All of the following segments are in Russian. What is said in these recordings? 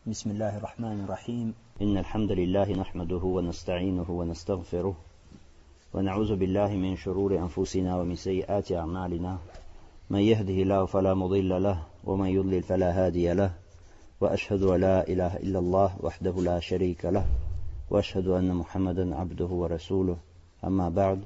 بسم الله الرحمن الرحيم إن الحمد لله نحمده ونستعينه ونستغفره ونعوذ بالله من شرور أنفسنا ومن سيئات أعمالنا من يهده الله فلا مضل له ومن يضلل فلا هادي له وأشهد أن لا إله إلا الله وحده لا شريك له وأشهد أن محمدا عبده ورسوله أما بعد.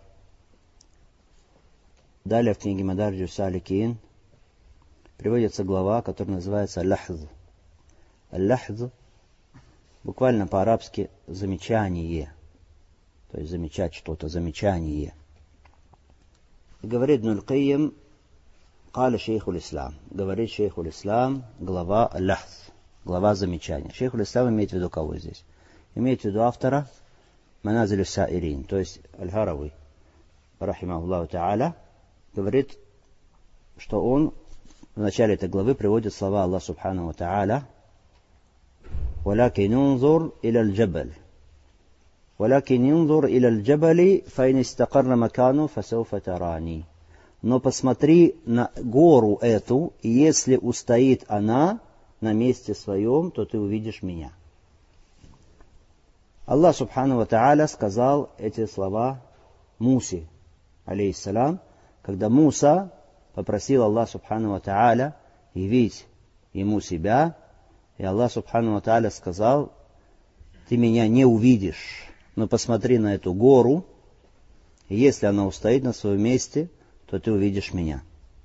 Далее в книге Мадарджу Саликин приводится глава, которая называется «Ляхз». «Ляхз» буквально по-арабски «замечание», то есть замечать что-то, замечание. Говорит Ибн аль-Кайим, «Каля шейхуль ислам», говорит шейхуль ислам, глава «Ляхз», глава замечания. Шейхуль ислам имеет в виду кого здесь? Имеет в виду автора Маназиль ас-Саирин, то есть Аль-Харави, рахимахуллаху та'аля, говорит, что он в начале этой главы приводит слова Аллаха субхану ва та'аля: «Валякин инзур иля аль-джабаль, валякин инзур иля аль-джабали, файн истакарна макану фасауфа тарани». Но посмотри на гору эту, и если устоит она на месте своем, то ты увидишь меня. Аллах субхану ва та'аля сказал эти слова Мусе, алейхиссалям, когда Муса попросил Аллах субхану ва та'аля явить ему себя, и Аллах субхану ва та'аля сказал: ты меня не увидишь, но посмотри на эту гору, и если она устоит на своем месте, то ты увидишь меня.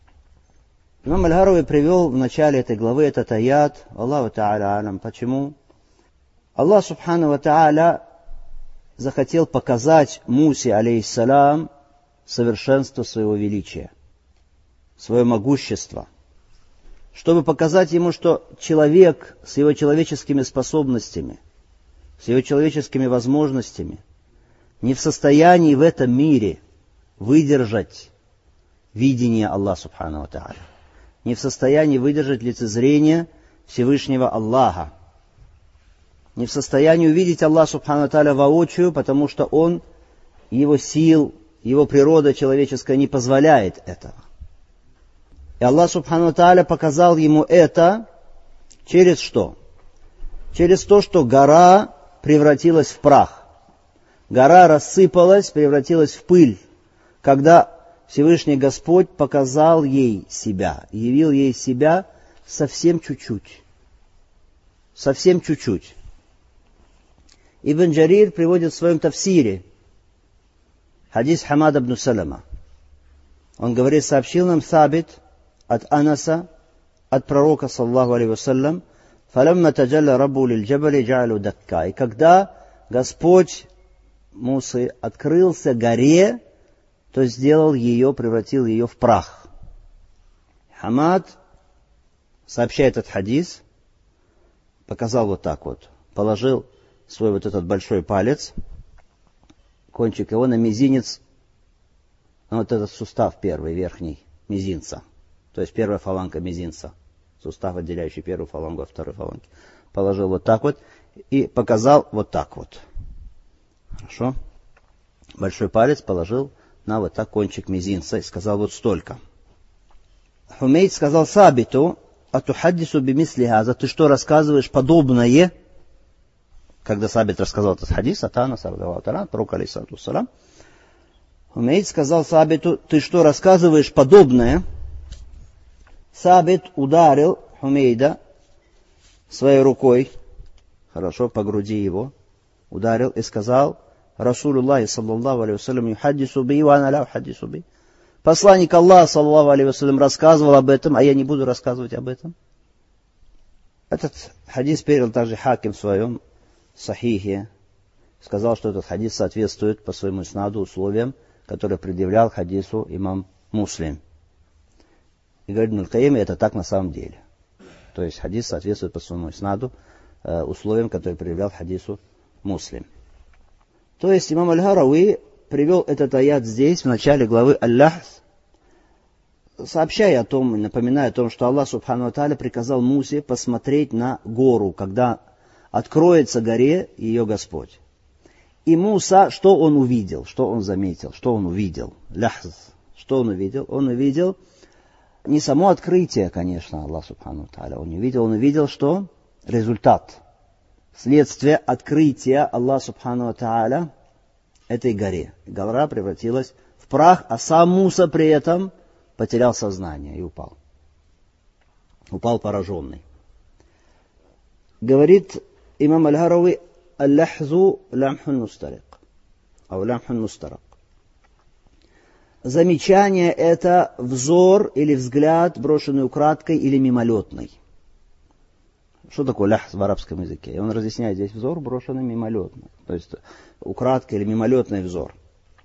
Имам Аль-Харави привел в начале этой главы этот аят, Аллаху та'аля алям. Почему? Аллах субхану ва та'аля захотел показать Мусе, алейхиссалям, совершенство своего величия, свое могущество, чтобы показать ему, что человек с его человеческими способностями, с его человеческими возможностями не в состоянии в этом мире выдержать видение Аллаха субхану ва та'аля, не в состоянии выдержать лицезрение Всевышнего Аллаха, не в состоянии увидеть Аллаха субхану ва та'аля воочию, потому что он, его сил, его природа человеческая не позволяет этого. И Аллах субхану ва та'аля показал ему это через что? Через то, что гора превратилась в прах. Гора рассыпалась, превратилась в пыль, когда Всевышний Господь показал ей себя, явил ей себя совсем чуть-чуть. Совсем чуть-чуть. Ибн Джарир приводит в своем тафсире хадис Хамада ибн Салама. Он говорит, сообщил нам Сабит от Анаса, от пророка, саллаллаху алейхи вассалям: «Фалямма таджалля раббу лиль-джабали джа'алу дакка». И когда Господь Мусы открылся горе, то сделал ее, превратил ее в прах. Хамад сообщает этот хадис, показал вот так вот, положил свой вот этот большой палец, кончик его на мизинец, на вот этот сустав первый, верхний, мизинца. То есть первая фаланга мизинца. Сустав, отделяющий первую фалангу от второй фаланги. Положил вот так вот и показал вот так вот. Хорошо. Большой палец положил на вот так кончик мизинца и сказал вот столько. Хумейд сказал Сабиту: «Атухаддису бимисли хаза». Ты что, рассказываешь подобное? Когда Сабит рассказал этот хадис от Анаса, пророка алейхиссалату вассалям, Хумейд сказал Сабиту: ты что, рассказываешь подобное? Сабит ударил Хумейда своей рукой, хорошо, по груди его, ударил и сказал: Расулуллахи саллаллаху алейхи вассалям юхаддису би ва ана ла ухаддису би. Посланник Аллаха саллаллаху алейхи вассалям рассказывал об этом, а я не буду рассказывать об этом. Этот хадис передал также Хаким в своем Сахихе, сказал, что этот хадис соответствует по своему иснаду условиям, которые предъявлял хадису имам Муслим. И говорит Ибн аль-Кайим, это так на самом деле. То есть хадис соответствует по своему иснаду условиям, которые предъявлял хадису Муслим. То есть имам Аль-Харави привел этот аят здесь, в начале главы Аль-Ляхз, сообщая о том, напоминая о том, что Аллах субхану ва та'аля приказал Мусе посмотреть на гору, когда откроется горе ее Господь. И Муса, что он увидел, что он заметил, что он увидел? Ляхз. Что он увидел? Он увидел не само открытие, конечно, Аллах субхану ва та'аля. Он увидел, что? Результат. следствие открытия Аллаха Субхану ва Тааля этой горе. Гора превратилась в прах, а сам Муса при этом потерял сознание и упал. Упал пораженный. Говорит имам Аль-Харави: «Аль-лахзу лямхун мустарик». Ау лямхун мустарак. Замечание — это взор или взгляд, брошенный украдкой или мимолетный. Что такое лахз в арабском языке? И он разъясняет здесь: взор, брошенный мимолетно. То есть украдкой или мимолетный взор.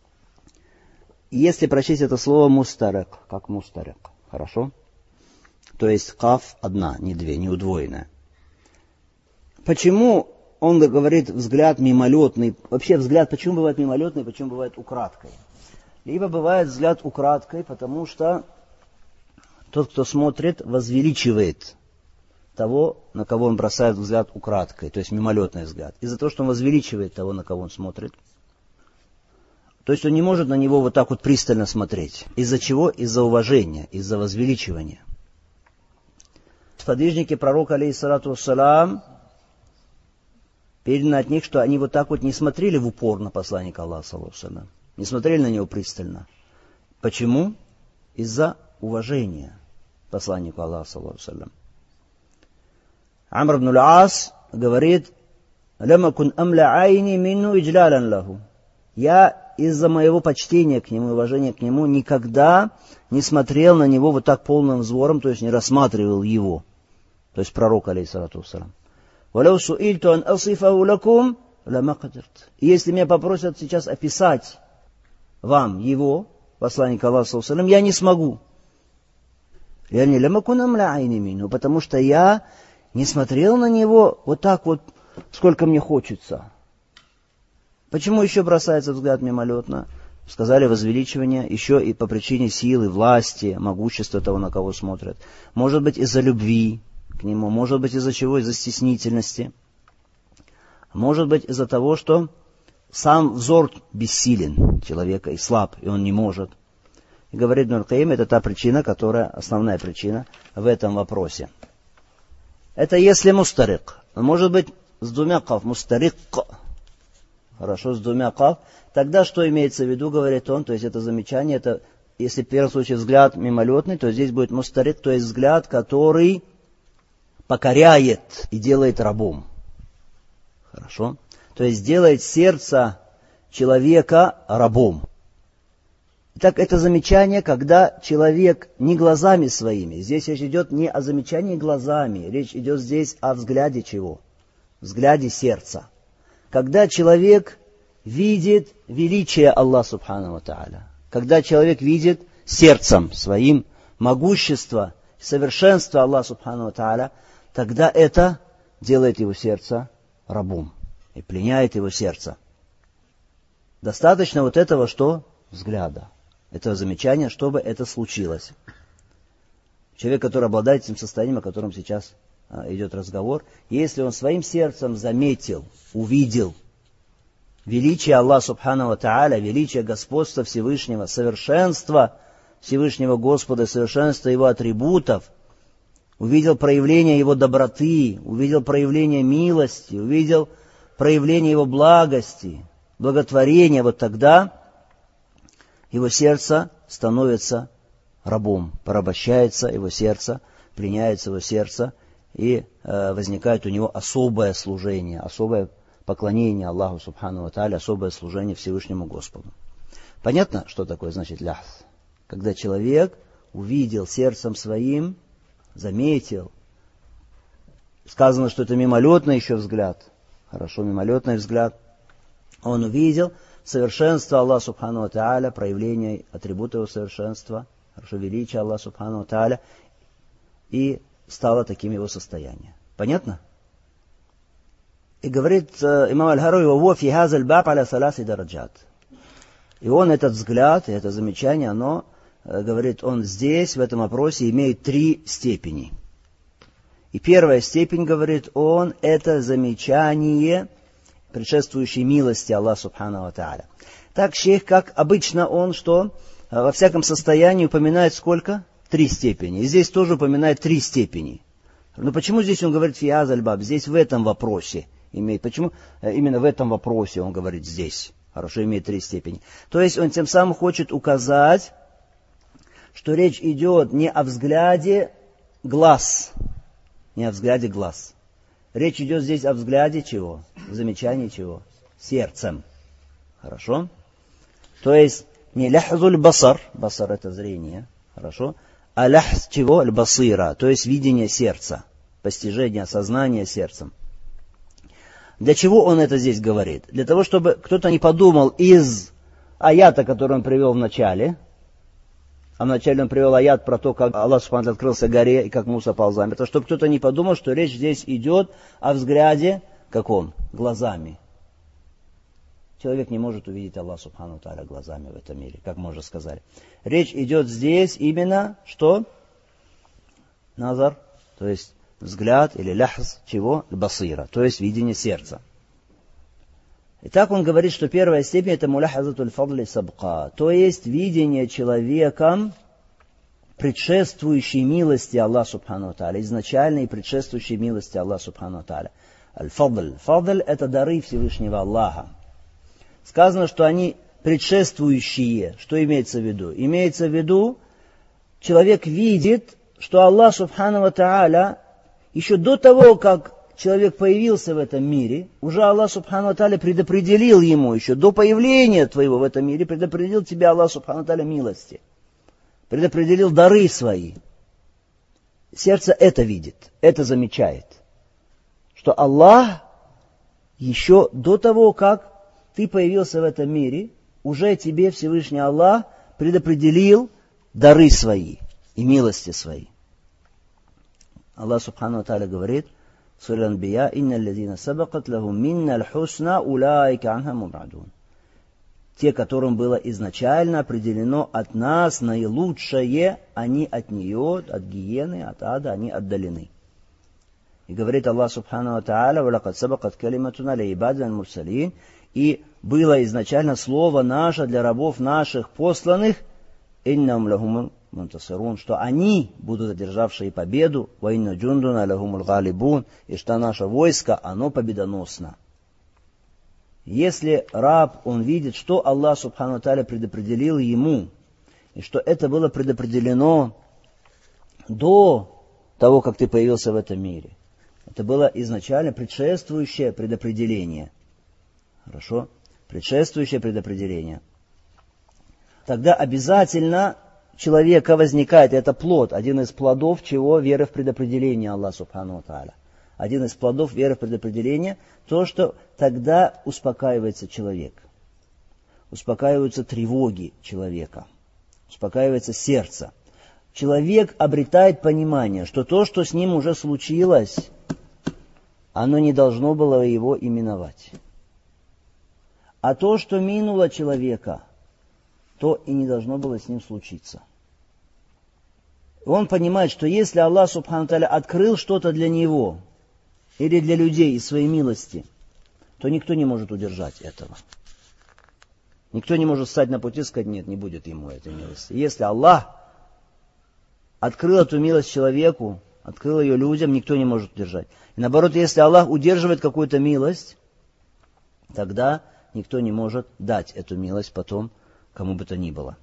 Если прочесть это слово мустарик, как мустарик, хорошо? То есть каф одна, не две, не удвоенная. Почему он говорит взгляд мимолетный? Вообще взгляд почему бывает мимолетный, почему бывает украдкой? Либо бывает взгляд украдкой, потому что тот, кто смотрит, возвеличивает того, на кого он бросает взгляд украдкой, то есть мимолетный взгляд. Из-за того, что он возвеличивает того, на кого он смотрит. То есть он не может на него вот так вот пристально смотреть. Из-за чего? Из-за уважения, из-за возвеличивания. Сподвижники пророка, алейхиссалату вассалам, передано от них, что они вот так вот не смотрели в упор на посланника Аллаха, саллаллаху алейхи ва саллям. Не смотрели на него пристально. Почему? Из-за уважения посланнику Аллаха, саллаллаху алейхи ва саллям. Амр ибн аль-Ас говорит: «Лама кун амля айни минну иджлялян лаху». Я из-за моего почтения к нему, уважения к нему, никогда не смотрел на него вот так полным взором, то есть не рассматривал его, то есть пророка, алейхиссалату вассалам. «Валяу суильту ан асифаху лакум лама кадирт». И если меня попросят сейчас описать вам его, посланника Аллаха, саллаллаху алейхи ва саллям, я не смогу. Потому что я не смотрел на него вот так вот, сколько мне хочется. Почему еще бросается взгляд мимолетно? Сказали возвеличивание, еще и по причине силы, власти, могущества того, на кого смотрят. Может быть, из-за любви к нему, может быть, из-за чего? Из-за стеснительности. Может быть, из-за того, что сам взор бессилен человека и слаб, и он не может. И говорит Ибн аль-Каим, это та причина, которая, основная причина в этом вопросе. Это если мустарик. Может быть, с двумя каф, мустарик. Хорошо, с двумя каф. Тогда что имеется в виду, говорит он, то есть это замечание, это, если в первом случае взгляд мимолетный, то здесь будет мустарик, то есть взгляд, который покоряет и делает рабом. Хорошо? То есть делает сердце человека рабом. Итак, это замечание, когда человек не глазами своими, здесь речь идет не о замечании глазами, речь идет здесь о взгляде чего? Взгляде сердца. Когда человек видит величие Аллаха Субхану ва Тааля, когда человек видит сердцем своим могущество, совершенство Аллаха Субхану ва Тааля, тогда это делает его сердце рабом и пленяет его сердце. Достаточно вот этого что? Взгляда. Этого замечания, чтобы это случилось. Человек, который обладает этим состоянием, о котором сейчас идет разговор, если он своим сердцем заметил, увидел величие Аллаха Субхану ва Тааля, величие господства Всевышнего, совершенство Всевышнего Господа, совершенство Его атрибутов, увидел проявление Его доброты, увидел проявление милости, увидел проявление Его благости, благотворения, вот тогда его сердце становится рабом, порабощается его сердце, пленяется его сердце, и возникает у него особое служение, особое поклонение Аллаху Субхану ва Тааля, особое служение Всевышнему Господу. Понятно, что такое значит лахз? Когда человек увидел сердцем своим, заметил, сказано, что это мимолетный еще взгляд, хорошо, мимолетный взгляд, он увидел совершенство Аллаха Субхану ва Тааля, проявление атрибута его совершенства, хорошо, величие Аллаха Субхану ва Тааля, и стало таким его состояние. Понятно? И говорит имам Аль-Харави: «Во фи хазаль баб аля саласи дараджат». И он, этот взгляд, и это замечание, оно, говорит, он здесь, в этом вопросе, имеет 3 степени. И первая степень, говорит он, это замечание предшествующей милости Аллаха Субхану ва Тааля. Так шейх, как обычно, он что? Во всяком состоянии упоминает сколько? 3 степени. И здесь тоже упоминает 3 степени. Но почему здесь он говорит фи хазаль баб? Здесь в этом вопросе имеет. Почему именно в этом вопросе он говорит здесь? Хорошо, имеет 3 степени. То есть он тем самым хочет указать, что речь идет не о взгляде глаз. Не о взгляде глаз. Речь идет здесь о взгляде чего? Замечании чего? Сердцем. Хорошо? То есть не ляхзуль басар, басар это зрение, хорошо? А ляхз чего? Аль-басира, то есть видение сердца, постижение, осознание сердцем. Для чего он это здесь говорит? Для того, чтобы кто-то не подумал из аята, который он привел в начале, а вначале он привел аят про то, как Аллах Субхану открылся горе и как Муса пал замертво, чтобы кто-то не подумал, что речь здесь идет о взгляде каком? Глазами. Человек не может увидеть Аллаха Субхану Тааля глазами в этом мире, как мы уже сказали. Речь идет здесь именно что? Назар, то есть взгляд или ляхз чего? Басира, то есть видение сердца. Итак, он говорит, что первая степень это муляхазатуль фадли сабка, то есть видение человеком предшествующей милости Аллаха Субхану Тааля, изначальной предшествующей милости Аллаха Субхану Тааля. Аль-фадль. Фадль это дары Всевышнего Аллаха. Сказано, что они предшествующие. Что имеется в виду? Имеется в виду, человек видит, что Аллах Субхану Тааля еще до того, как человек появился в этом мире, уже Аллах Субхану Тааля предопределил ему, еще до появления твоего в этом мире, предопределил тебя Аллах Субхану Тааля милости. Предопределил дары свои. Сердце это видит, это замечает. Что Аллах еще до того, как ты появился в этом мире, уже тебе Всевышний Аллах предопределил дары свои и милости свои. Аллах Субхану Тааля говорит, Сура Анбия, «Инна аллазина сабакат лахум минна аль-хусна улайка анха мубрадун». Те, которым было изначально определено от нас наилучшее, они от нее, от гиены, от ада, они отдалены. И говорит Аллах Субхану Тааля, «Валакад сабакат калиматуна лаибадзан мурсалин». И было изначально слово наше для рабов наших посланных, «Иннам лахумул мунтасирун», что они будут одержавшие победу, «Ва инна джундуна лахумул галибун», и что наше войско, оно победоносно. Если раб, он видит, что Аллах Субхану Тааля предопределил ему, и что это было предопределено до того, как ты появился в этом мире. Это было изначально предшествующее предопределение. Хорошо? Предшествующее предопределение. Тогда обязательно человека возникает, это плод, один из плодов чего? Веры в предопределение Аллаха Субхану Тааля. Один из плодов веры в предопределение, то, что тогда успокаивается человек. Успокаиваются тревоги человека. Успокаивается сердце. Человек обретает понимание, что то, что с ним уже случилось, оно не должно было его именовать. А то, что минуло человека, то и не должно было с ним случиться. Он понимает, что если Аллах Субхану Тааля открыл что-то для него, или для людей из своей милости, то никто не может удержать этого. Никто не может встать на пути и сказать, нет, не будет ему этой милости. Если Аллах открыл эту милость человеку, открыл ее людям, никто не может удержать. И наоборот, если Аллах удерживает какую-то милость, тогда никто не может дать эту милость потом кому бы то ни было.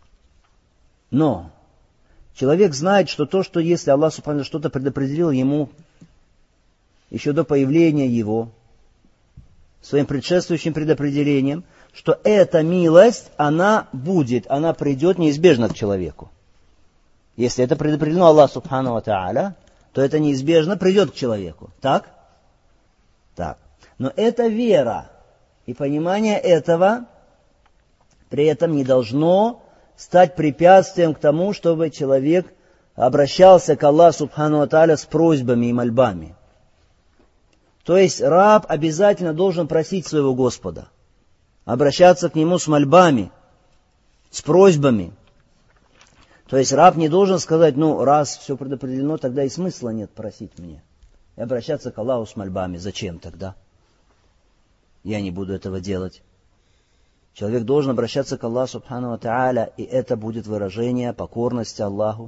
Но человек знает, что то, что если Аллах Субхану что-то предопределил ему еще до появления его, своим предшествующим предопределением, что эта милость, она будет, она придет неизбежно к человеку. Если это предопределено Аллах Субхану ва Тааля, то это неизбежно придет к человеку. Так? Так. Но это вера. И понимание этого при этом не должно стать препятствием к тому, чтобы человек обращался к Аллаху Субхану ва Тааля с просьбами и мольбами. То есть раб обязательно должен просить своего Господа, обращаться к нему с мольбами, с просьбами. То есть раб не должен сказать, раз все предопределено, тогда и смысла нет просить мне. И обращаться к Аллаху с мольбами. Зачем тогда? Я не буду этого делать. Человек должен обращаться к Аллаху Субхану ва Тааля, и это будет выражение покорности Аллаху,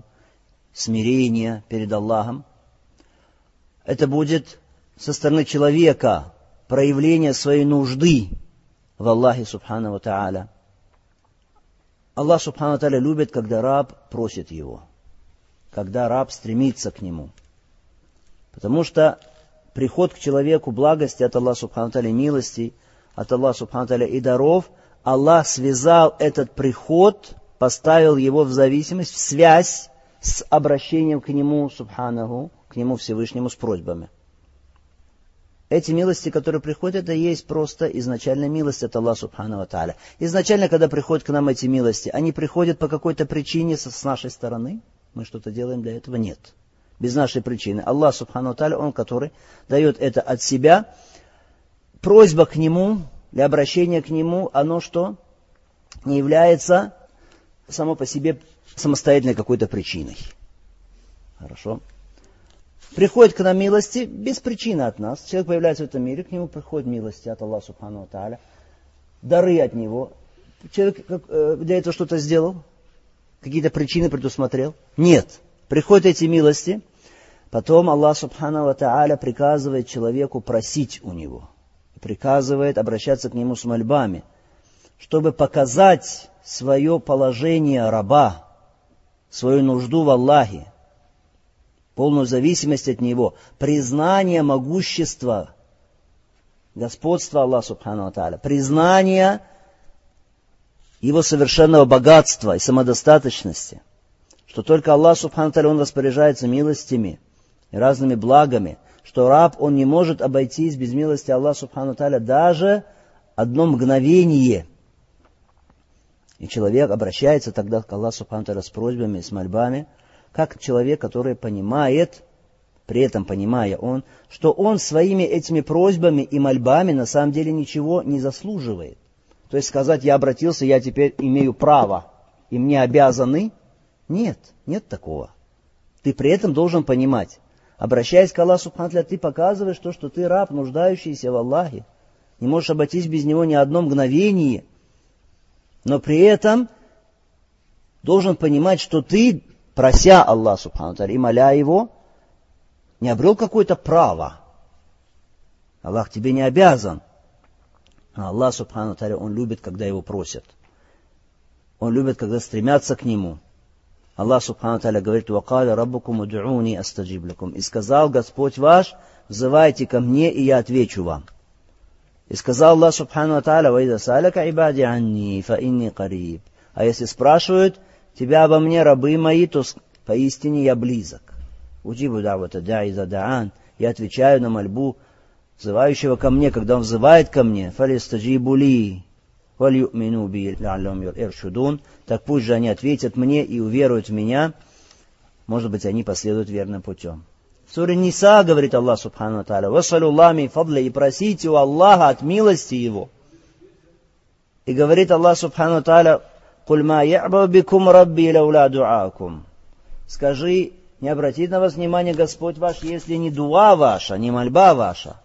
смирения перед Аллахом. Это будет со стороны человека проявления своей нужды в Аллахе Субхану ва Тааля. Аллах Субхану ва Тааля любит, когда раб просит Его, когда раб стремится к Нему. Потому что приход к человеку благости от Аллаха Субхану ва Тааля, милости от Аллаха Субхану ва Тааля и даров, Аллах связал этот приход, поставил его в зависимость, в связь с обращением к Нему, Субханаху, к Нему Всевышнему с просьбами. Эти милости, которые приходят, это есть просто изначально милость от Аллаха Субхану ва Тааля. Изначально, когда приходят к нам эти милости, они приходят по какой-то причине с нашей стороны. Мы что-то делаем для этого? Нет. Без нашей причины. Аллах Субхану ва Тааля, Он, который дает это от себя. Просьба к Нему, или обращение к Нему, оно что? Не является само по себе самостоятельной какой-то причиной. Хорошо. Приходит к нам милости без причины от нас. Человек появляется в этом мире, к нему приходят милости от Аллаха Субхану ва Тааля, дары от Него. Человек для этого что-то сделал? Какие-то причины предусмотрел? Нет. Приходят эти милости, потом Аллах Субхану ва Тааля приказывает человеку просить у Него. Приказывает обращаться к Нему с мольбами, чтобы показать свое положение раба, свою нужду в Аллахе, полную зависимость от Него, признание могущества, господства Аллаха Субхану ва Тааля, признание Его совершенного богатства и самодостаточности, что только Аллах Субхану ва Тааля, Он распоряжается милостями и разными благами, что раб, он не может обойтись без милости Аллаха Субхану ва Тааля даже одно мгновение. И человек обращается тогда к Аллаху Субхану ва Тааля с просьбами, с мольбами, как человек, который понимает, при этом понимая он, что он своими этими просьбами и мольбами на самом деле ничего не заслуживает. То есть сказать, я обратился, я теперь имею право, и мне обязаны. Нет, нет такого. Ты при этом должен понимать, обращаясь к Аллаху Субхану ва Тааля, ты показываешь то, что ты раб, нуждающийся в Аллахе. Не можешь обойтись без Него ни одно мгновение. Но при этом должен понимать, что ты, прося Аллаха Субхану ва Тааля и моля Его, не обрел какое-то право. Аллах тебе не обязан. А Аллах Субхану ва Тааля, Он любит, когда Его просят. Он любит, когда стремятся к Нему. Аллах Субхану ва Тааля говорит: «Вакаля раббукум уд'уни астаджиб лакум». И сказал Господь ваш: взывайте ко мне, и я отвечу вам. И сказал Аллах Субхану ва Тааля: «Ваида саляка ибади анни, фа инни кариб». А если спрашивают тебя обо мне, рабы мои, то поистине я близок. Уджибу давата да'и за да'ан. Я отвечаю на мольбу взывающего ко мне, когда он взывает ко мне. Фалистаджибу ли, валью'мину би ла'аллахум иршудун. Так пусть же они ответят мне и уверуют в меня. Может быть, они последуют верным путем. В суре Ниса говорит Аллах Субхану ва Тааля: «Вассалюллахи мин фадли», и просите у Аллаха от милости Его. И говорит Аллах Субхану ва Тааля: «Куль ма я'бау бикум рабби лауля ду'акум». Скажи, не обратит на вас внимание Господь ваш, если не дуа ваша, не мольба ваша.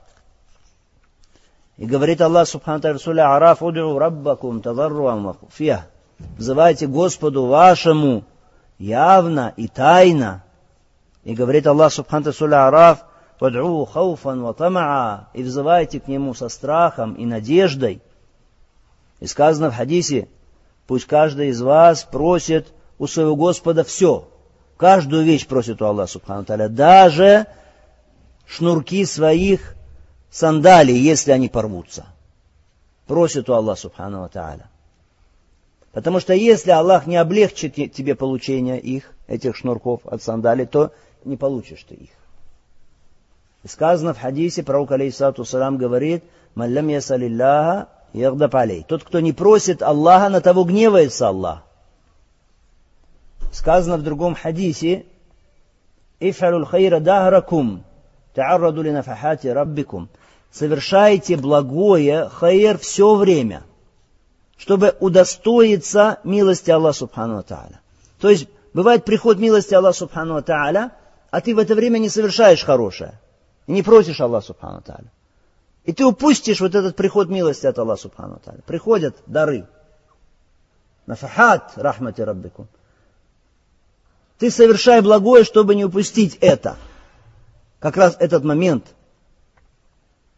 И говорит Аллах Субхану ва Тааля в суре Араф: «Уд'у раббакум тадарруан ва хуфья». Взывайте Господу вашему явно и тайно. И говорит Аллах Субхану ва Тааля в суре Араф: «Вад'у хауфан ва тамаа». И взывайте к Нему со страхом и надеждой. И сказано в хадисе: пусть каждый из вас просит у своего Господа все. Каждую вещь просит у Аллаха Субхану ва Тааля. Даже шнурки своих сандалий, если они порвутся. Просит у Аллаха Субхану ва Тааля. Потому что если Аллах не облегчит тебе получение их, этих шнурков от сандалий, то не получишь ты их. И сказано в хадисе, пророк алейхиссалату вассалям говорит: «Ман лам ясалиллаха ягдаб алей». Тот, кто не просит Аллаха, на того гневается Аллах. Сказано в другом хадисе: «Иф'алул хайра дахракум, та'арраду ли нафахати раббикум». Совершайте благое, хайр, все время, чтобы удостоиться милости Аллаха Субхану ва Тааля. То есть, бывает приход милости Аллаха Субхану ва Тааля, а ты в это время не совершаешь хорошее. И не просишь Аллаха Субхану ва Тааля. И ты упустишь вот этот приход милости от Аллаха Субхану ва Тааля. Приходят дары. Нафахат рахмати раббикум. Ты совершай благое, чтобы не упустить это. Как раз этот момент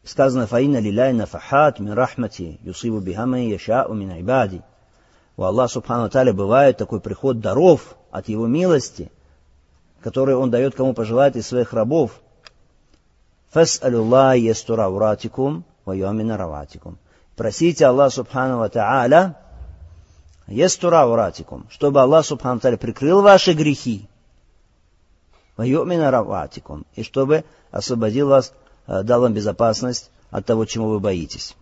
Сказано: «Фаинна лилляхи нафахат мин рахмати, юсибу биха ман яшау мин ибади». У Аллаха субхану ва тааля бывает такой приход даров от Его милости, который Он дает кому пожелает из своих рабов. «Фас'алюллаха ястура ауратикум ва юмина раватикум». Просите Аллаха субхану ва тааля ястура ауратикум, чтобы Аллах субхану ва тааля прикрыл ваши грехи, ва юмина раватикум, и чтобы освободил вас, дал вам безопасность от того, чему вы боитесь.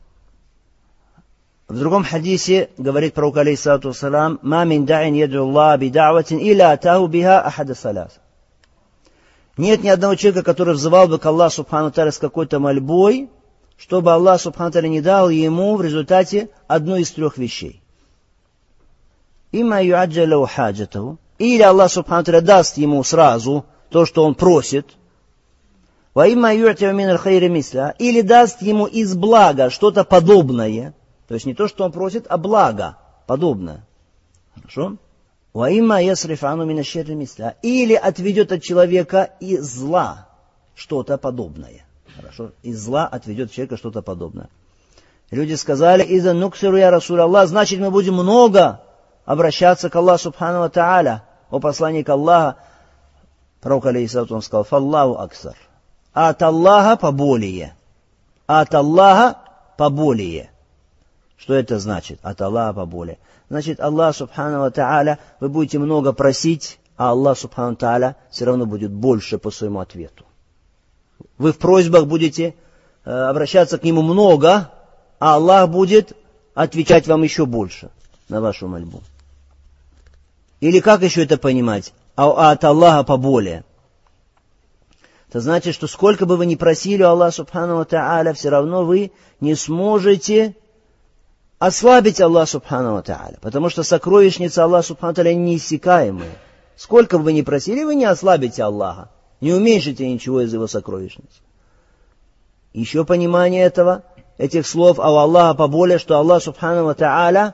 В другом хадисе говорит пророк алейхиссалату вассалам: «Ма мин да'ин яду Аллах би да'ватин илля атаху биха ахада салас». Нет ни одного человека, который взывал бы к Аллаху субхану тааля с какой-то мольбой, чтобы Аллах субхану тааля не дал ему в результате одной из трех вещей. Имма юаджалу хаджатаху, или Аллах субхану тааля даст ему сразу то, что он просит, ва имма ю'тиу мин аль-хайри мисля, или даст ему из блага что-то подобное, то есть не то, что он просит, а благо подобное. Хорошо? Ва имма ясриф ану мин аш-шарри мисля, или отведет от человека из зла что-то подобное. Хорошо? Из зла отведет человека что-то подобное. Люди сказали: «Иза нуксиру я Расуль Аллах», значит, мы будем много обращаться к Аллаху субхану ва тааля. О посланник Аллаха, пророк алейхиссалату сказал: «Фаллаху аксар». От Аллаха поболее. От Аллаха поболее. Что это значит? От Аллаха поболее. Значит, Аллах субхану ва тааля, вы будете много просить, а Аллах субхану ва тааля все равно будет больше по своему ответу. Вы в просьбах будете обращаться к Нему много, а Аллах будет отвечать вам еще больше на вашу мольбу. Или как еще это понимать? А от Аллаха поболее. Это значит, что сколько бы вы ни просили у Аллаха субхану ва тааля, все равно вы не сможете ослабить Аллаха субхану ва тааля, потому что сокровищница Аллаха субхану ва тааля неиссякаемая. Сколько бы вы ни просили, вы не ослабите Аллаха, не уменьшите ничего из Его сокровищницы. Еще понимание этих слов: «А у Аллаха поболее», что Аллах субхану ва тааля,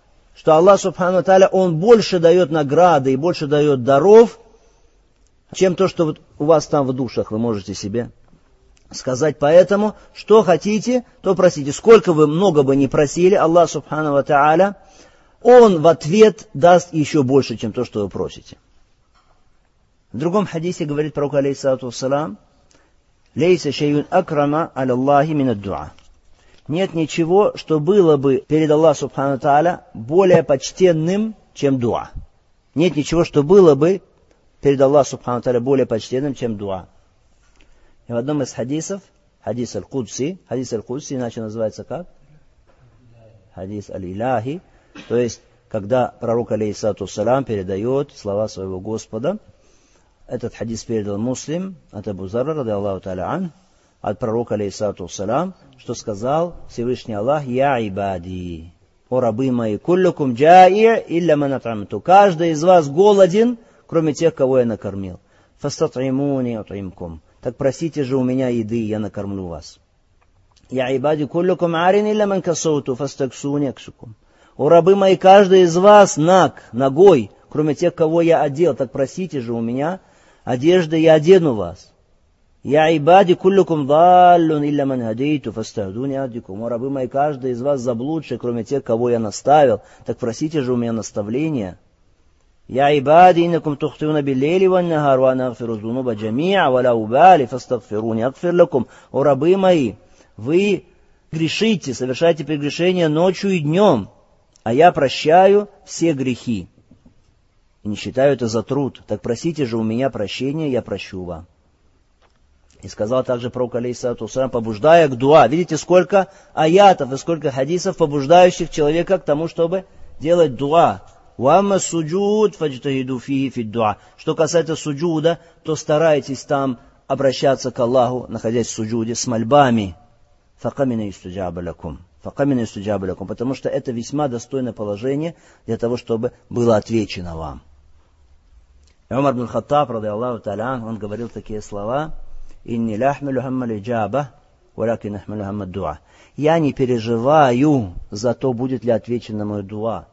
Он больше дает награды и больше дает даров, чем то, что у вас там в душах вы можете себе сказать. Поэтому, что хотите, то просите. Сколько вы много бы ни просили, Аллах субхану ва тааля, Он в ответ даст еще больше, чем то, что вы просите. В другом хадисе говорит пророк алейхиссалату вассалам: «Лейса шейюн акрама аля Аллахи мин ад-дуа». Нет ничего, что было бы перед Аллахом субхану ва тааля более почтенным, чем дуа. Нет ничего, что было бы перед Аллахом субхану ва тааля более почтенным, чем дуа. И в одном из хадисов, хадис аль-Кудси, иначе называется как? Хадис аль-Иляхи, то есть, когда пророк алейхиссалату вассалам передает слова своего Господа. Этот хадис передал Муслим от Абу Зарра, ради Аллаху тааля ан, от пророка алейхиссалату вассалам, что сказал Всевышний Аллах: «Я ибади, о рабы мои, куллукум джаи' илля ман ат'амту». Каждый из вас голоден, кроме тех, кого я накормил. Фастат'имуни ат'имкум. Так просите же у меня еды, я накормлю вас. «Я ибади куллукум арин илля ман касауту фастаксуни аксукум». О рабы мои, каждый из вас ногой, кроме тех, кого я одел. Так просите же у меня одежды, я одену вас. «Я ибади куллукум даллун илля ман хадейту фастахдуни адикум». О рабы мои, каждый из вас заблудший, кроме тех, кого я наставил. Так просите же у меня наставления. «Я ибади иннакум тухтиуна биллейли ван-нахар ва ана агфиру зунуба джами'а ва ла убали фастагфируни агфир лакум». О рабы мои, вы грешите, совершаете прегрешения ночью и днем, а я прощаю все грехи. И не считаю это за труд. Так просите же у меня прощения, я прощу вам. И сказал также пророк алейхиссалату вассалам, побуждая к дуа. Видите, сколько аятов и сколько хадисов, побуждающих человека к тому, чтобы делать дуа. «Уамма суджуд фаджтахиду фихи фид дуа». Что касается суджуда, то старайтесь там обращаться к Аллаху, находясь в суджуде, с мольбами. «Факамина юстаджаба лакум». Потому что это весьма достойное положение для того, чтобы было отвечено вам. Умар ибн Хаттаб, ради Аллаху тааля ан, он говорил такие слова: «Инни ляхмилю хаммаль иджаба, валякин ахмилю хаммад дуа». Я не переживаю за то, будет ли отвечено на мою дуа.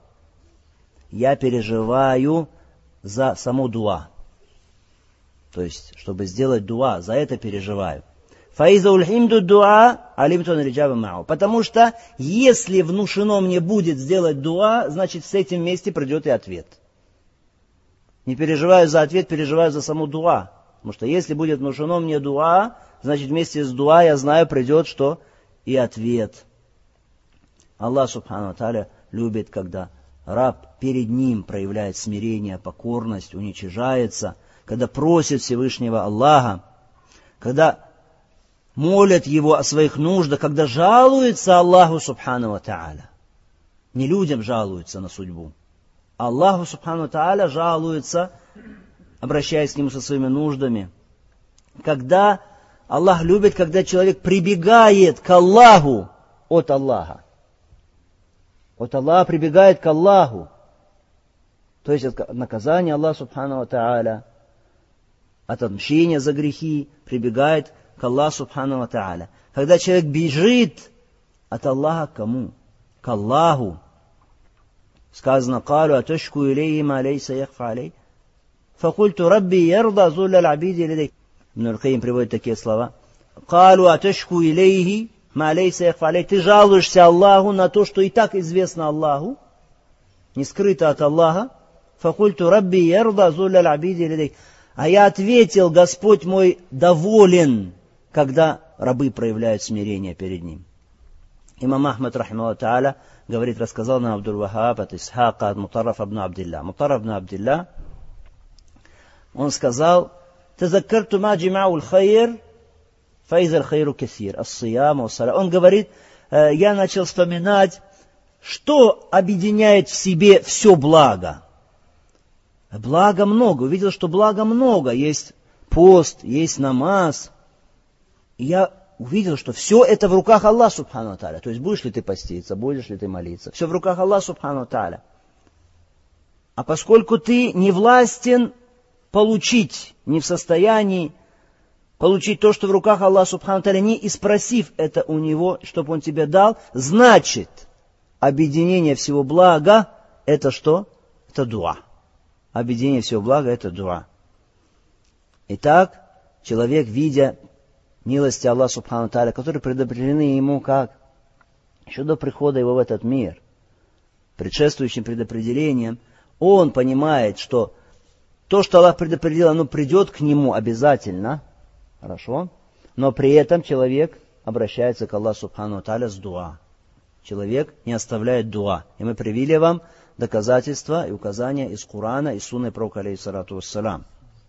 Я переживаю за саму дуа. То есть, чтобы сделать дуа, за это переживаю. Фаиза ульхимду дуа, алимтун риджаба мау. Потому что, если внушено мне будет сделать дуа, значит, с этим вместе придет и ответ. Не переживаю за ответ, переживаю за саму дуа. Потому что, если будет внушено мне дуа, значит, вместе с дуа, я знаю, придет что? И ответ. Аллах, субхану ва тааля, любит, когда раб перед ним проявляет смирение, покорность, уничижается, когда просит Всевышнего Аллаха, когда молят его о своих нуждах, когда жалуется Аллаху субхану ва тааля. Не людям жалуются на судьбу. Аллаху субхану ва тааля жалуется, обращаясь к нему со своими нуждами. Когда Аллах любит, когда человек прибегает к Аллаху от Аллаха. От Аллаха прибегает к Аллаху. То есть от наказания Аллаха субхану ва тааля, от отмщения за грехи, прибегает к Аллаху субхану ва тааля. Когда человек бежит от Аллаха к кому? К Аллаху. Сказано: «Калу аташку илейхи ма лейса яхфа алей». «Факульту рабби ярда зулля аль-абиди лидей». Ибн аль-Каим приводит такие слова. «Калу аташку илейхи ма лейса яхфа алей». Ты жалуешься Аллаху на то, что и так известно Аллаху, не скрыто от Аллаха. «Факульту рабби ярда зулля аль-абиди лидей». А я ответил: Господь мой доволен, когда рабы проявляют смирение перед ним. Имам Ахмад, рахимахуллах тааля, говорит, рассказал нам Абдул-Вахаб от Исхака, от Мутарраф ибн Абдилля. Мутарраф ибн Абдилля, он сказал: «Тазаккарту ма джимау аль-хайр, фаиз аль-хайру касир, ас-сиям ва-саля». Он говорит, я начал вспоминать, что объединяет в себе все благо. Блага много. Увидел, что блага много. Есть пост, есть намаз. И я увидел, что все это в руках Аллаха субхану ва тааля. То есть, будешь ли ты поститься, будешь ли ты молиться. Все в руках Аллаха субхану ва тааля. А поскольку ты не властен получить, не в состоянии получить то, что в руках Аллаха субхану ва тааля, не испросив это у Него, чтобы Он тебе дал, значит, объединение всего блага — это что? Это дуа. Объединение всего блага — это дуа. Итак, человек, видя милости Аллаха субхану ва тааля, которые предопределены ему как? Еще до прихода его в этот мир, предшествующим предопределением, он понимает, что то, что Аллах предопределил, оно придет к нему обязательно, хорошо, но при этом человек обращается к Аллаху субхану ва тааля с дуа. Человек не оставляет дуа. И мы привели вам доказательства и указания из Корана и сунны пророка, алейхиссалату вассалям.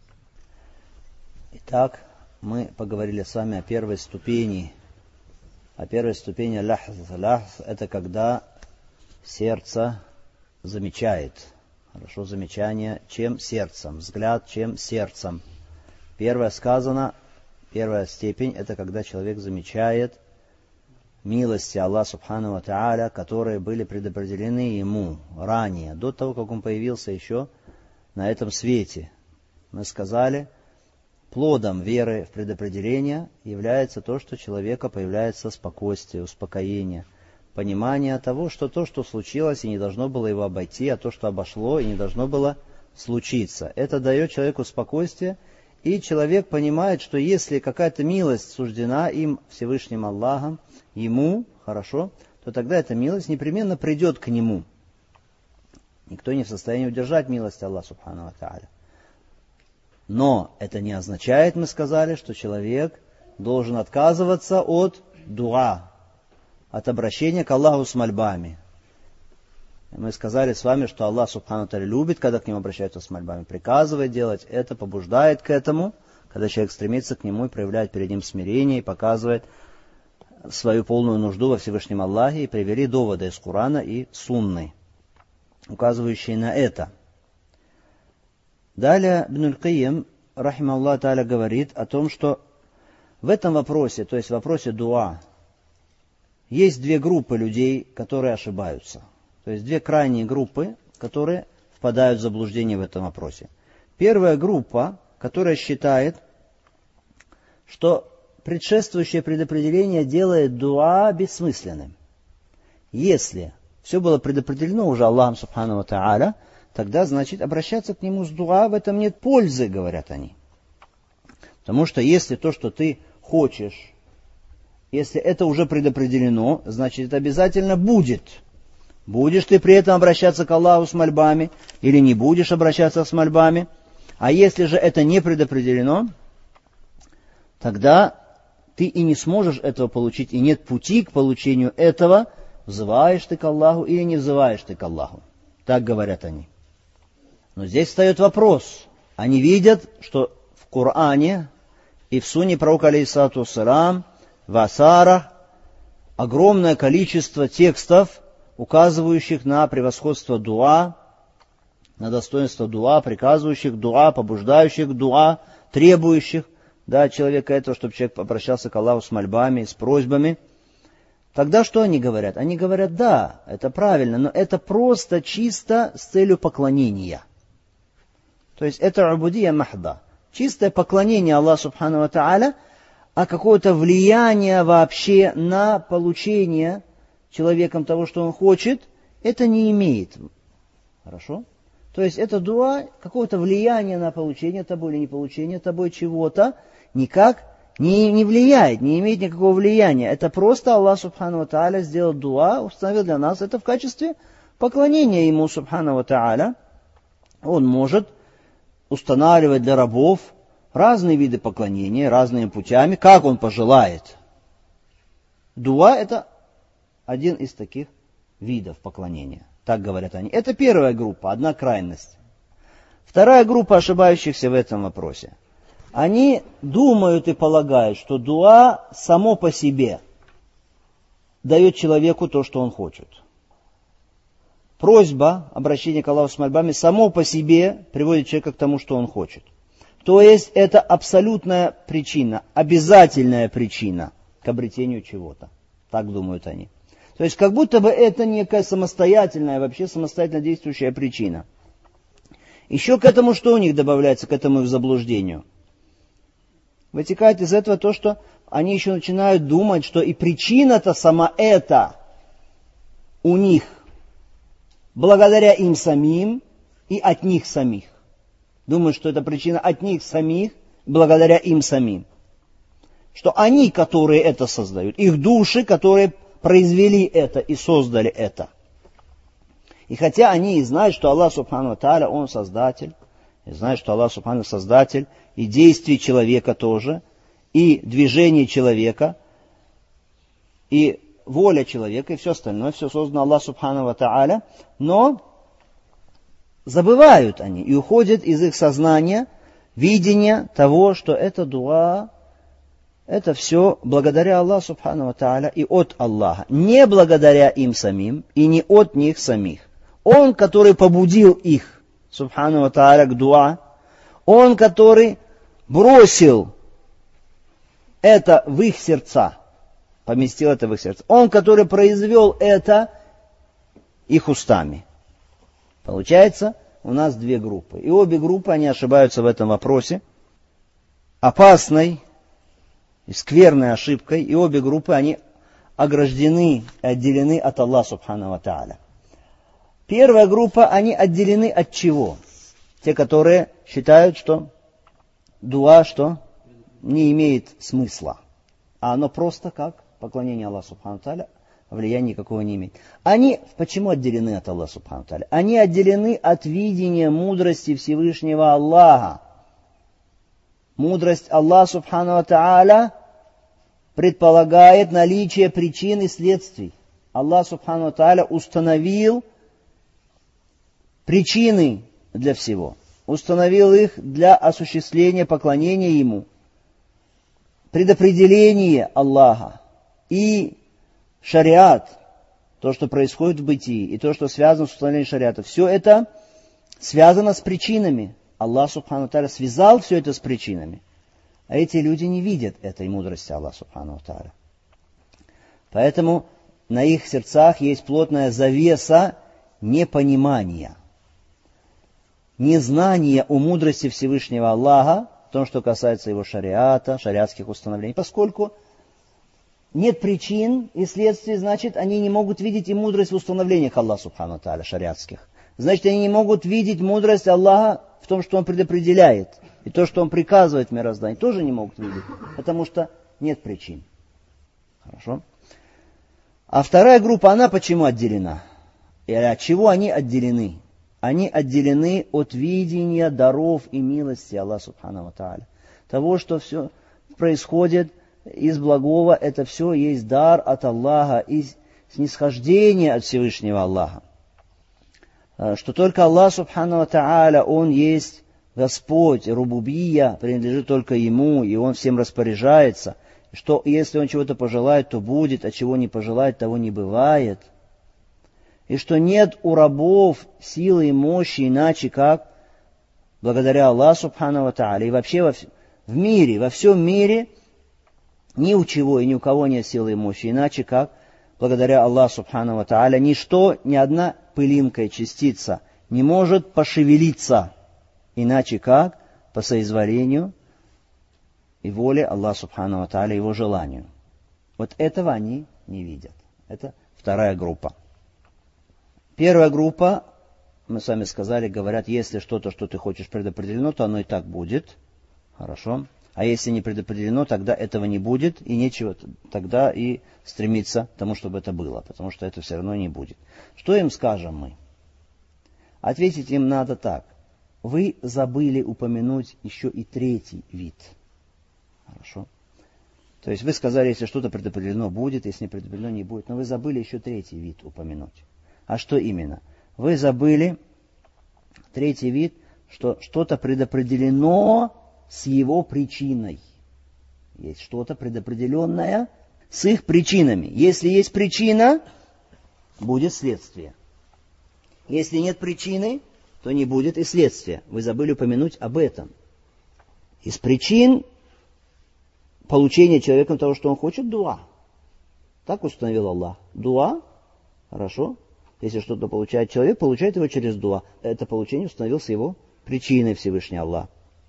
Итак, мы поговорили с вами о первой ступени. О первой ступени лахз. Лахз — это когда сердце замечает. Хорошо, замечание чем сердцем, взгляд чем сердцем. Первое сказано, первая степень — это когда человек замечает милости Аллаха субхану ва тааля, которые были предопределены ему ранее, до того, как он появился еще на этом свете. Мы сказали, плодом веры в предопределение является то, что у человека появляется спокойствие, успокоение, понимание того, что то, что случилось, и не должно было его обойти, а то, что обошло, и не должно было случиться. Это дает человеку спокойствие, и человек понимает, что если какая-то милость суждена им, Всевышним Аллахом, ему, хорошо, то тогда эта милость непременно придет к нему. Никто не в состоянии удержать милость Аллаха субхану ва тааля. Но это не означает, мы сказали, что человек должен отказываться от дуа, от обращения к Аллаху с мольбами. Мы сказали с вами, что Аллах субхану ва тааля любит, когда к нему обращаются с мольбами, приказывает делать это, побуждает к этому, когда человек стремится к нему и проявляет перед ним смирение и показывает свою полную нужду во Всевышнем Аллахе, и привели доводы из Корана и Сунны, указывающие на это. Далее Ибн аль-Каим, рахимахуллах тааля, говорит о том, что в этом вопросе, то есть в вопросе дуа, есть две группы людей, которые ошибаются. То есть две крайние группы, которые впадают в заблуждение в этом вопросе. Первая группа, которая считает, что предшествующее предопределение делает дуа бессмысленным. Если все было предопределено уже Аллахом субхану ва тааля, тогда, значит, обращаться к нему с дуа, в этом нет пользы, говорят они. Потому что если то, что ты хочешь, Если это уже предопределено, значит это обязательно будет. Будешь ты при этом обращаться к Аллаху с мольбами или не будешь обращаться с мольбами. А если же это не предопределено, тогда ты и не сможешь этого получить, и нет пути к получению этого, взываешь ты к Аллаху или не взываешь ты к Аллаху. Так говорят они. Но здесь встает вопрос. Они видят, что в Коране и в Сунне пророка алейхиссалату вассалям, в асарах, огромное количество текстов, указывающих на превосходство дуа, на достоинство дуа, приказывающих дуа, побуждающих дуа, требующих человека этого, чтобы человек обращался к Аллаху с мольбами, с просьбами. Тогда что они говорят? Они говорят, да, это правильно, но это просто чисто с целью поклонения. То есть это убудия махда. Чистое поклонение Аллаху субхану ва тааля, а какое-то влияние вообще на получение человеком того, что он хочет, это не имеет. Хорошо? То есть это дуа, какое-то влияние на получение тобой или не получение тобой чего-то, никак не влияет, не имеет никакого влияния. Это просто Аллах субхану ва тааля сделал дуа, установил для нас это в качестве поклонения Ему субхану ва тааля. Он может устанавливать для рабов разные виды поклонения, разными путями, как он пожелает. Дуа – это один из таких видов поклонения. Так говорят они. Это первая группа, одна крайность. Вторая группа ошибающихся в этом вопросе. Они думают и полагают, что дуа само по себе дает человеку то, что он хочет. Просьба, обращение к Аллаху с мольбами само по себе приводит человека к тому, что он хочет. То есть это абсолютная причина, обязательная причина к обретению чего-то. Так думают они. То есть как будто бы это некая самостоятельная, вообще самостоятельно действующая причина. Еще к этому что у них добавляется, к этому их заблуждению? Вытекает из этого то, что они еще начинают думать, что и причина-то сама эта у них, благодаря им самим и от них самих. Думают, что это причина от них самих, благодаря им самим. Что они, которые это создают, их души, которые произвели это и создали это. И хотя они и знают, что Аллах субхану ва тааля, Он создатель, и знают, что Аллах субхану создатель и действий человека тоже, и движение человека, и воля человека, и все остальное, все создано Аллах субхану ва тааля, но забывают они и уходят из их сознания видение того, что это дуа, это все благодаря Аллаху субхану ва тааля и от Аллаха, не благодаря им самим и не от них самих. Он, который побудил их, субхану ва тааля, к дуа, Он, который бросил это в их сердца, поместил это в их сердца. Он, который произвел это их устами. Получается, у нас две группы. И обе группы, они ошибаются в этом вопросе. Опасной и скверной ошибкой. И обе группы, они ограждены и отделены от Аллаха субхану ва тааля. Первая группа, они отделены от чего? Те, которые считают, что дуа, что не имеет смысла. А оно просто как поклонение Аллаху субхану ва тааля, влияния никакого не имеет. Они почему отделены от Аллаха субхану ва тааля? Они отделены от видения мудрости Всевышнего Аллаха. Мудрость Аллаха субхану ва тааля предполагает наличие причин и следствий. Аллах субхану ва тааля установил причины для всего. Установил их для осуществления поклонения Ему. Предопределение Аллаха и шариат, то, что происходит в бытии, и то, что связано с установлением шариата, все это связано с причинами. Аллах субхану ва тааля связал все это с причинами. А эти люди не видят этой мудрости Аллаха субхану ва тааля. Поэтому на их сердцах есть плотная завеса непонимания, незнания о мудрости Всевышнего Аллаха, в том, что касается его шариата, шариатских установлений. Поскольку нет причин и следствий, значит, они не могут видеть и мудрость в установлениях Аллаха субхану ва тааля, шариатских. Значит, они не могут видеть мудрость Аллаха в том, что Он предопределяет. И то, что Он приказывает в мироздании, тоже не могут видеть, потому что нет причин. Хорошо? А вторая группа, она почему отделена? И от чего они отделены? Они отделены от видения даров и милости Аллаха Субхану ва Тааля. Того, что все происходит из благого, это все есть дар от Аллаха и снисхождение от Всевышнего Аллаха. Что только Аллах Субхану ва Тааля, Он есть Господь, рубубия, принадлежит только Ему, и Он всем распоряжается. Что если Он чего-то пожелает, то будет, а чего не пожелает, того не бывает. И что нет у рабов силы и мощи иначе, как благодаря Аллаху Субхану ва Тааля. И вообще в мире, во всем мире ни у чего и ни у кого нет силы и мощи иначе, как благодаря Аллаху Субхану ва Тааля. Ничто, ни одна пылинка и частица не может пошевелиться иначе, как по соизволению и воле Аллаха Субхану ва Тааля, Его желанию. Вот этого они не видят. Это вторая группа. Первая группа, мы с вами сказали, говорят, если что-то, что ты хочешь, предопределено, то оно и так будет. Хорошо. А если не предопределено, тогда этого не будет, и нечего тогда и стремиться к тому, чтобы это было, потому что это все равно не будет. Что им скажем мы? Ответить им надо так. Вы забыли упомянуть еще и третий вид. Хорошо. То есть вы сказали, если что-то предопределено, будет, если не предопределено, не будет. Но вы забыли еще третий вид упомянуть. А что именно? Вы забыли третий вид, что что-то предопределено с его причиной. Есть что-то предопределенное с их причинами. Если есть причина, будет следствие. Если нет причины, то не будет и следствия. Вы забыли упомянуть об этом. Из причин получения человеком того, что он хочет, дуа. Так установил Аллах. Дуа, хорошо. Если что-то получает человек, получает его через дуа. Это получение установил с его причиной Всевышний Аллах.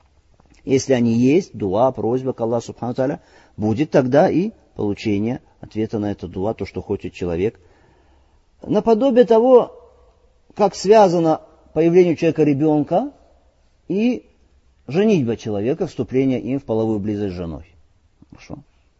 Если они есть, дуа, просьба к Аллаху Субхану Тааля, будет тогда и получение ответа на это дуа, то, что хочет человек. Наподобие того, как связано появление у человека ребенка и женитьба человека, вступление им в половую близость с женой. Хорошо?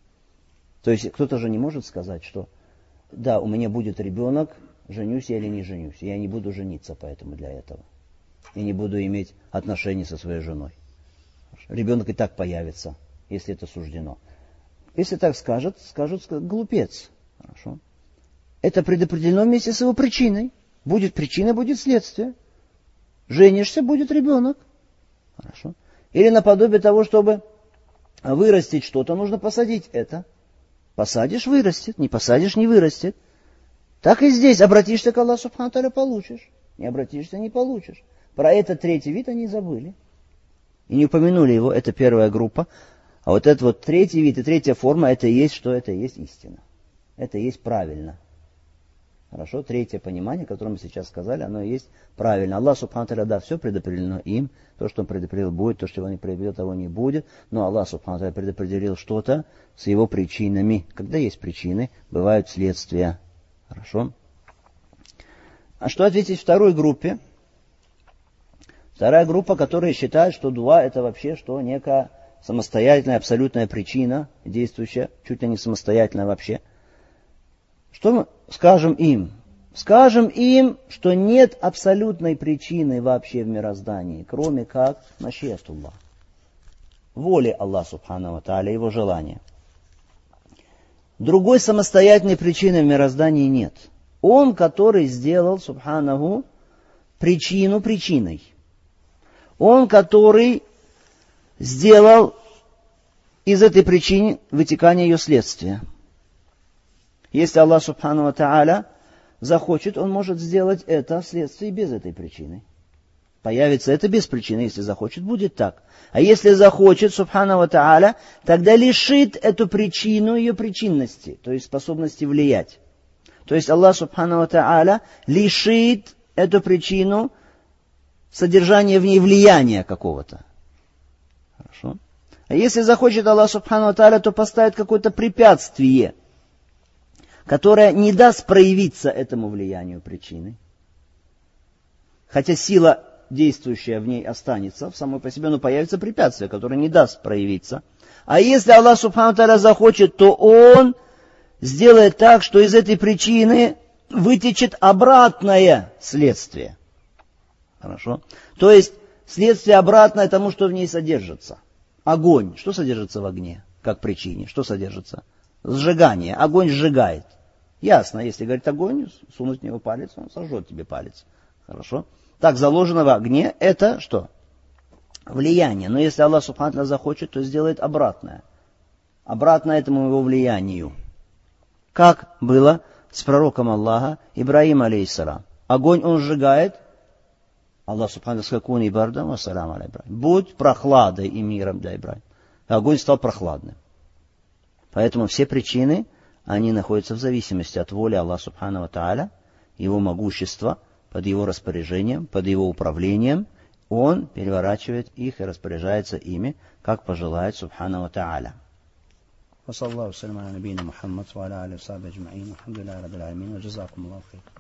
То есть кто-то же не может сказать, что да, у меня будет ребенок, женюсь я или не женюсь. Я не буду жениться поэтому для этого. И не буду иметь отношений со своей женой. Ребенок и так появится, если это суждено. Если так скажут, глупец. Хорошо. Это предопределено вместе с его причиной. Будет причина, будет следствие. Женишься, будет ребенок. Хорошо. Или наподобие того, чтобы вырастить что-то, нужно посадить это. Посадишь, вырастет. Не посадишь, не вырастет. Так и здесь. Обратишься к Аллаху Субхану Тааля, получишь. Не обратишься, не получишь. Про этот третий вид они забыли. И не упомянули его. Это первая группа. А вот этот вот третий вид и третья форма, это и есть что? Это и есть истина. Это и есть правильно. Хорошо? Третье понимание, которое мы сейчас сказали, оно и есть правильно. Аллах Субхану Тааля, да, все предопределено им. То, что Он предопределил, будет. То, что Он не предопределил, того не будет. Но Аллах Субхану Тааля предопределил что-то с его причинами. Когда есть причины, бывают следствия. Хорошо? А что ответить второй группе? Вторая группа, которая считает, что дуа это вообще что некая самостоятельная, абсолютная причина, действующая, чуть ли не самостоятельно вообще. Что мы скажем им? Скажем им, что нет абсолютной причины вообще в мироздании, кроме как машиатуллах. Воли Аллаха Субхану ва Тааля, Его желания. Другой самостоятельной причины в мироздании нет. Он, который сделал, Субханаху, причину причиной. Он, который сделал из этой причины вытекание ее следствия. Если Аллах Субхану ва Тааля захочет, Он может сделать это вследствие без этой причины. Появится это без причины, если захочет, будет так. А если захочет, Субхану ва Тааля, тогда лишит эту причину ее причинности, то есть способности влиять. То есть Аллах Субхану ва Тааля лишит эту причину содержания в ней влияния какого-то. Хорошо? А если захочет Аллах Субхану ва Тааля, то поставит какое-то препятствие, которое не даст проявиться этому влиянию причины. Хотя сила, действующая в ней, останется в самой по себе, но появится препятствие, которое не даст проявиться. А если Аллах Субхану ва Тааля захочет, то Он сделает так, что из этой причины вытечет обратное следствие. Хорошо? То есть, следствие обратное тому, что в ней содержится. Огонь. Что содержится в огне, как причине? Что содержится? Сжигание. Огонь сжигает. Ясно, если говорит огонь, сунуть в него палец, он сожжет тебе палец. Хорошо? Так, заложено в огне, это что? Влияние. Но если Аллах Субхану ва Тааля захочет, то сделает обратное. Обратно этому его влиянию. Как было с пророком Аллаха Ибраим алейхиссалам. Огонь он сжигает. Аллах Субхану сказал: «Куни бардам ва салам аля Ибраим». Будь прохладой и миром для Ибраима. Огонь стал прохладным. Поэтому все причины, они находятся в зависимости от воли Аллаха Субхану ва Тааля, его могущества, под его распоряжением, под его управлением. Он переворачивает их и распоряжается ими, как пожелает Субхану ва Тааля. وصلى الله وسلم على نبينا محمد وعلى آله وصحبه أجمعين والحمد لله رب العالمين وجزاكم الله خير.